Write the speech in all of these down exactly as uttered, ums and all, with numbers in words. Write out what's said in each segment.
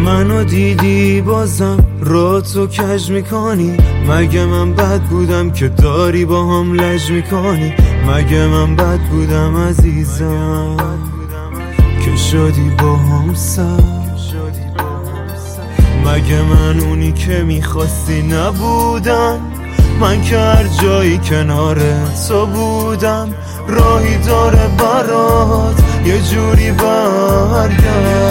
منو دیدی بازم راتو کج میکنی. مگه من بد بودم که داری با هم لج میکنی؟ مگه من بد بودم عزیزم که شدی با هم سر؟ مگه من اونی که میخواستی نبودم؟ من که هر جایی کنار تو بودم راهی داره برات یه جوری برگرد.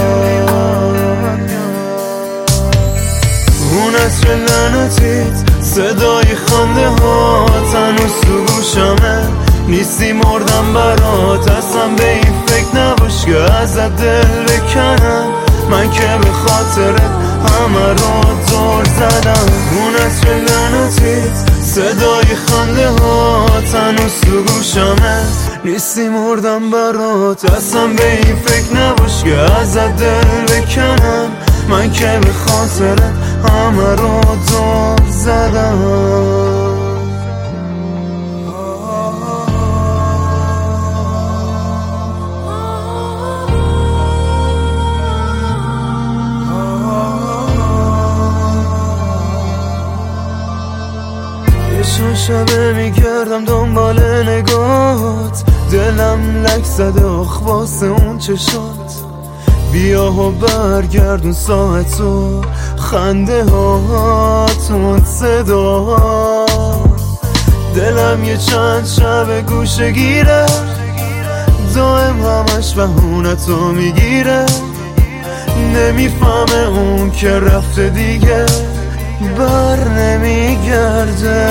اون عطر لعنتیت صدای خنده ها هنوز تو گوشمه. نیستی مردم برات اصلا به این فکر نباش که ازت دل بکنم. من که به خاطرت همه رو دور زدم. اون عطر لعنتیت صدای خنده ها هنوز تو گوشمه. نیستی مردم برات اصلا به این فکر نباش که ازت دل بکنم. من که به خاطرت همه رو دور زدم. چون شبه میگردم دنبال نگات، دلم لک زده آخ واسه اون چشات. بیا و برگردون ساعتو خنده هاتون صدا. دلم یه چند شب گوشه گیره دائم همش بهونتو میگیره. نمیفهمه اون که رفته دیگه بر نمیگرده.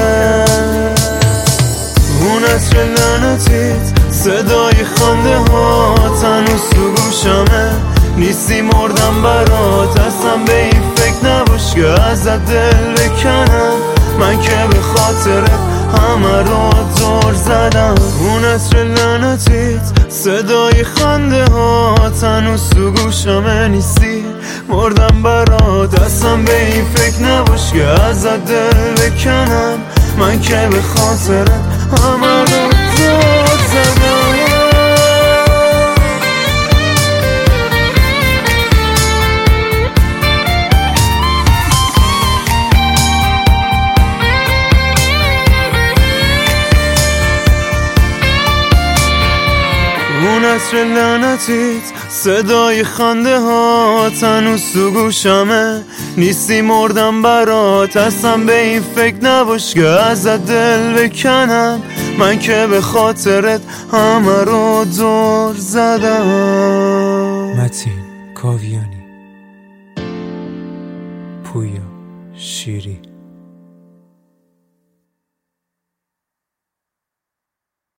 اون عطر لعنتیت صدای خنده ها هنوز تو گوشمه. نیستی مردم برات اصلا به این فکر نباش که ازت دل بکنم. من که به خاطرت همه رو دور زدم. اون عطر لعنتیت صدای خنده ها هنوز تو گوشمه. نیستی مردم برات اصلا به این فکر نباش که ازت دل بکنم. من که به خاطرت همه رو دور زدم. اون عطر لعنتیت صدای خنده ها هنوز تو گوشمه. نیستی مردم برات اصلا به این فکر نباش که ازت دل بکنم. من که به خاطرت همه رو دور زدم. متین کاویانی، پویا شیری.